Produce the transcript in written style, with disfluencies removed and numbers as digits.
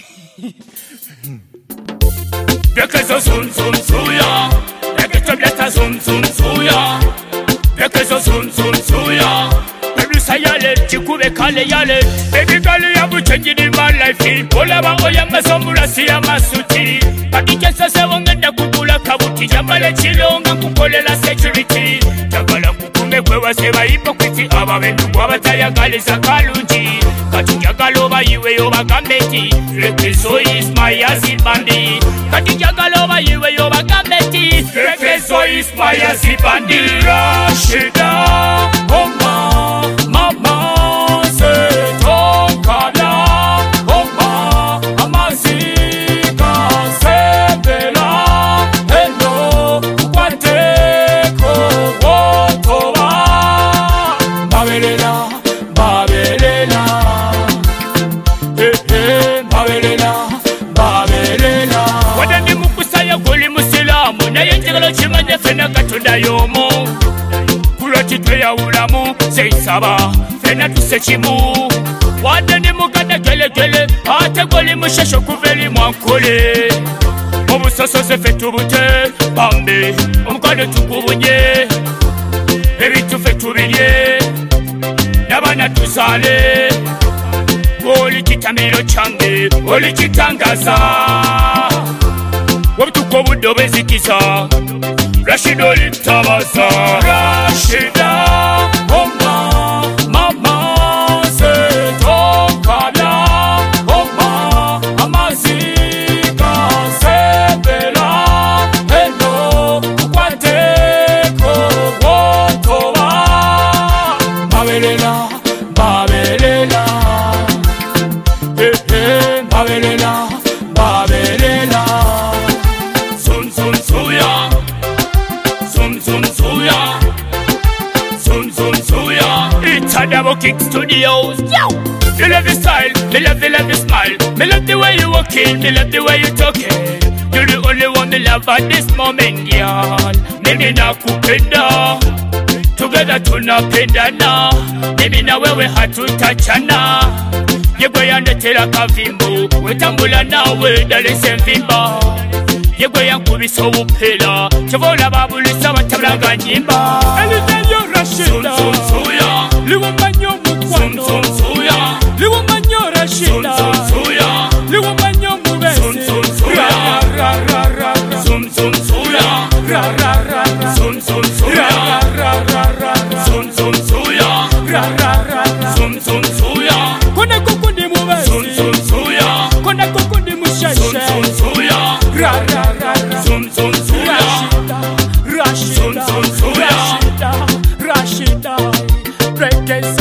Because of zoom zoom suya, like it to zoom zoom suya. Because of zoom zoom suya, baby sayale chikube kale yale. Baby girl you have changed in my life. Olaba oya masomura siya masuti. Pakikesa se wongenda kukula kabuti. Jambale chilonga kukolela security. Jambala kukume kwewa seba hypocrite. Aba bendu wabataya galisa kalunji. Katijagaloba iwe yoba gambeti. Rekeso is my acid bandit. Katijagaloba iwe yoba gambeti. Rekeso is my acid bandit. Rashida, Oma, Mama, Setokala, Oma, Amazika, Sebela, Hello, Wateko, Wotowa, Babelela, Babelela, Babelela, Babelela. Wadani mukusaya guli musilamu, na yenjegalo chimanye fena katunda yomo. Chitweya ulamu seisaba fena tusechimu wadani muganda gele gele ate goli mushesho kuveli mwankole obusoso sefe tubute bambe omukale tukubunye ebitufe tubilye nabana tuzale oli kitamiro change oli kitangaza wabutuko obudde obezikisa Rashida Litabasa Rashida Oma Mama Setokala Oma Amazika Sebela Hello Wateko Wotowa Babelela Babelela Babelela Babelela Sun Sun Suya It's a double kick studios. Yo! Me love your style, me love your smile. Me love the way you walking, me love the way you talking. You're the only one me love at this moment, girl. Maybe na kupenda, together tunapendana. Maybe na wewe hatutachana. Yegwe yandetera kavimbo, wetambula nawe dalese mvimba. Yegwe yankubisa obupela, kivola babulisa batabulanga nyimba. Elitenyo Rashida, liwo manyo mukwano, liwo manyo Rashida, liwo manyo mubese, ra ra ra ra, zum zum suya, ra ra ra ra, zum zum suya, ra ra ra ra, zum zum suya, ra ra ra ra, zum zum suya, kona kukundi mubese, zum zum suya, kona kukundi musheshe, zum zum suya, ra ra ra ra, zum zum suya, Rashida, Rashida, Rashida, Rashida.